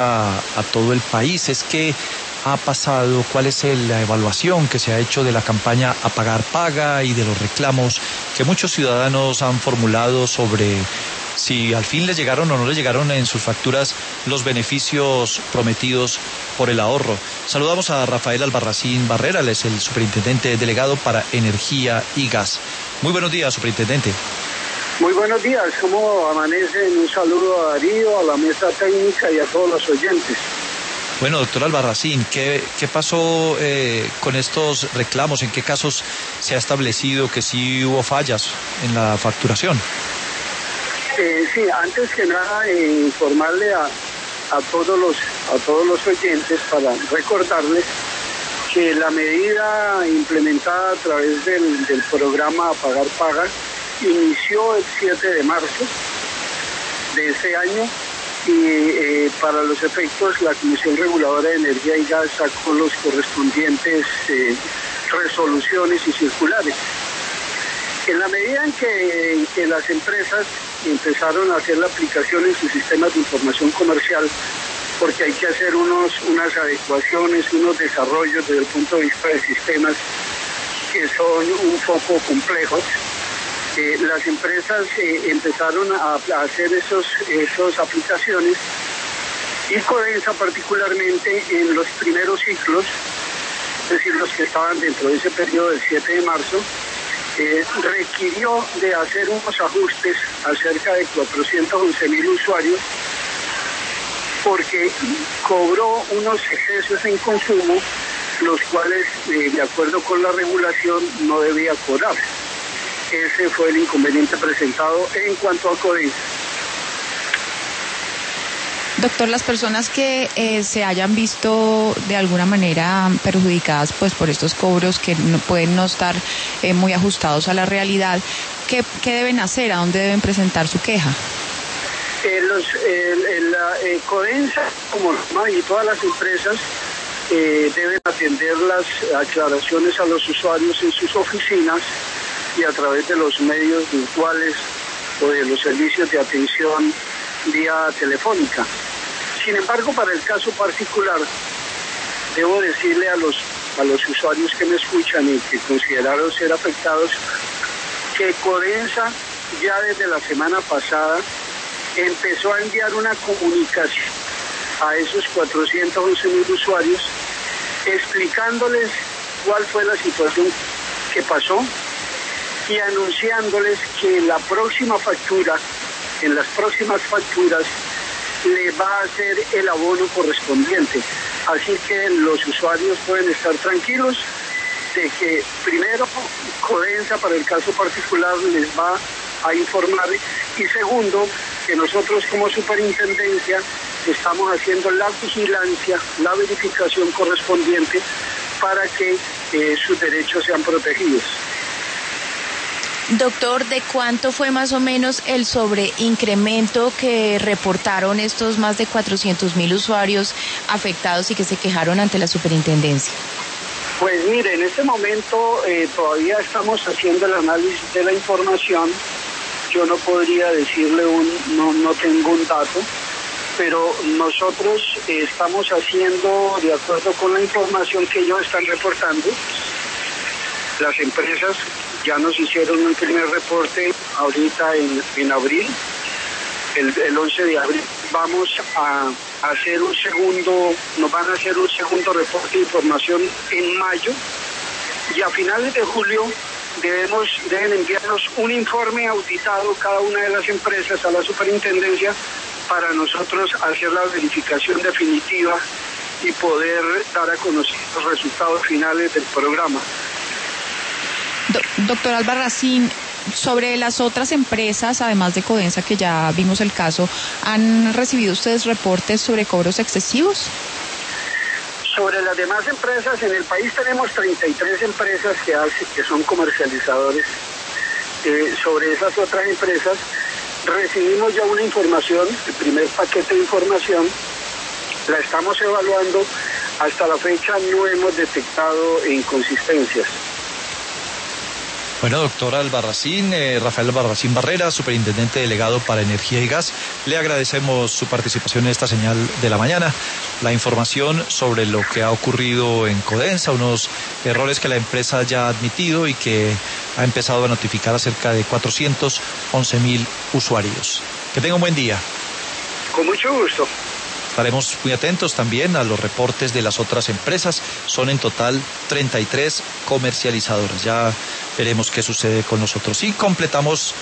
a todo el país. Es que ha pasado, cuál es la evaluación que se ha hecho de la campaña Apagar Paga y de los reclamos que muchos ciudadanos han formulado sobre si al fin les llegaron o no les llegaron en sus facturas los beneficios prometidos por el ahorro. Saludamos a Rafael Albarracín Barrera, él es el superintendente delegado para Energía y Gas. Muy buenos días, superintendente. Muy buenos días, ¿cómo amanecen? Un saludo a Darío, a la mesa técnica y a todos los oyentes. Bueno, doctor Albarracín, ¿qué pasó con estos reclamos? ¿En qué casos se ha establecido que sí hubo fallas en la facturación? Sí, antes que nada informarle a todos los oyentes para recordarles que la medida implementada a través del programa Apagar Paga inició el 7 de marzo de ese año y para los efectos la Comisión Reguladora de Energía y Gas sacó los correspondientes resoluciones y circulares. En la medida en que las empresas empezaron a hacer la aplicación en sus sistemas de información comercial, porque hay que hacer unas adecuaciones, unos desarrollos desde el punto de vista de sistemas que son un poco complejos, las empresas empezaron a hacer esas aplicaciones y Codensa particularmente en los primeros ciclos, es decir, los que estaban dentro de ese periodo del 7 de marzo, requirió de hacer unos ajustes a cerca de 411.000 usuarios porque cobró unos excesos en consumo, los cuales, de acuerdo con la regulación, no debía cobrar. Ese fue el inconveniente presentado en cuanto a Codensa. Doctor, las personas que se hayan visto de alguna manera perjudicadas pues por estos cobros que pueden no estar muy ajustados a la realidad, ¿qué deben hacer? ¿A dónde deben presentar su queja? Codensa, como y todas las empresas, deben atender las aclaraciones a los usuarios en sus oficinas y a través de los medios virtuales o de los servicios de atención vía telefónica. Sin embargo, para el caso particular, debo decirle a los usuarios que me escuchan y que consideraron ser afectados que Codensa ya desde la semana pasada empezó a enviar una comunicación a esos 411.000 usuarios explicándoles cuál fue la situación que pasó y anunciándoles que en las próximas facturas le va a hacer el abono correspondiente. Así que los usuarios pueden estar tranquilos de que primero Codensa para el caso particular les va a informar y segundo que nosotros como superintendencia estamos haciendo la vigilancia, la verificación correspondiente para que sus derechos sean protegidos. Doctor, ¿de cuánto fue más o menos el sobreincremento que reportaron estos más de 400.000 usuarios afectados y que se quejaron ante la superintendencia? Pues mire, en este momento todavía estamos haciendo el análisis de la información. Yo no podría decirle no tengo un dato, pero nosotros estamos haciendo, de acuerdo con la información que ellos están reportando, las empresas ya nos hicieron un primer reporte ahorita en abril, el 11 de abril. Vamos a hacer nos van a hacer un segundo reporte de información en mayo y a finales de julio deben enviarnos un informe auditado cada una de las empresas a la superintendencia para nosotros hacer la verificación definitiva y poder dar a conocer los resultados finales del programa. Doctor Albarracín, sobre las otras empresas, además de Codensa, que ya vimos el caso, ¿han recibido ustedes reportes sobre cobros excesivos? Sobre las demás empresas, en el país tenemos 33 empresas que son comercializadores. Sobre esas otras empresas, recibimos ya una información, el primer paquete de información, la estamos evaluando. Hasta la fecha no hemos detectado inconsistencias. Bueno, doctor Albarracín, Rafael Albarracín Barrera, superintendente delegado para Energía y Gas, le agradecemos su participación en esta señal de la mañana, la información sobre lo que ha ocurrido en Codensa, unos errores que la empresa ya ha admitido y que ha empezado a notificar a cerca de 411.000 usuarios. Que tenga un buen día. Con mucho gusto. Estaremos muy atentos también a los reportes de las otras empresas. Son en total 33 comercializadoras. Ya veremos qué sucede con nosotros. Y completamos